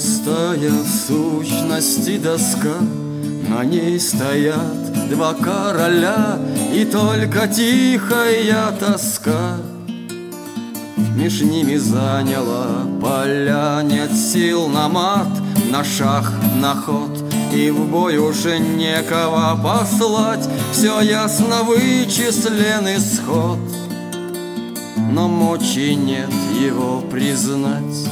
Пустая в сущности доска, на ней стоят два короля, и только тихая тоска меж ними заняла поля. Нет сил на мат, на шах, на ход, и в бой уже некого послать. Все ясно вычислен исход, но мочи нет его признать.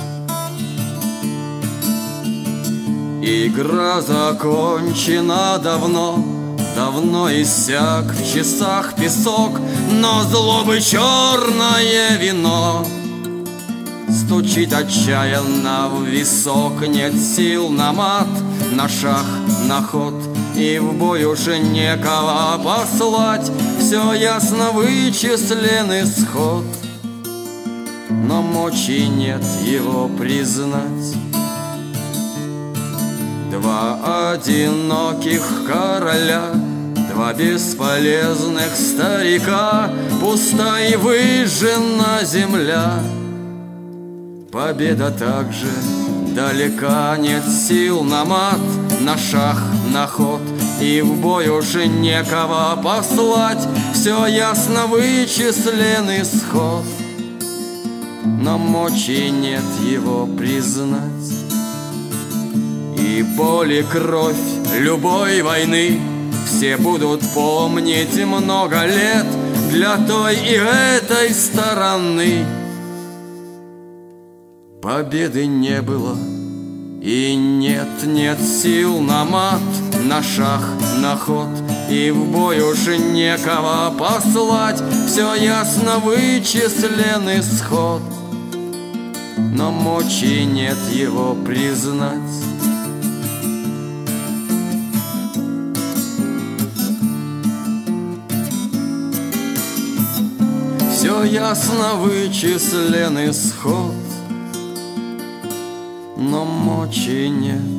Игра закончена давно, давно иссяк в часах песок, но злобы черное вино стучит отчаянно в висок. Нет сил на мат, на шах, на ход, и в бой уже некого послать. Все ясно вычислен исход, но мочи нет его признать. Два одиноких короля, два бесполезных старика, пуста и выжжена земля. Победа также далека. Нет сил на мат, на шах, на ход, и в бой уже некого послать. Все ясно вычислен исход, но мочи нет его признать. И боль и кровь любой войны все будут помнить много лет для той и этой стороны. Победы не было и нет сил на мат, на шах, на ход, и в бой уже некого послать. Все ясно вычислен исход, но мочи нет его признать. Все ясно вычислен исход, но мочи нет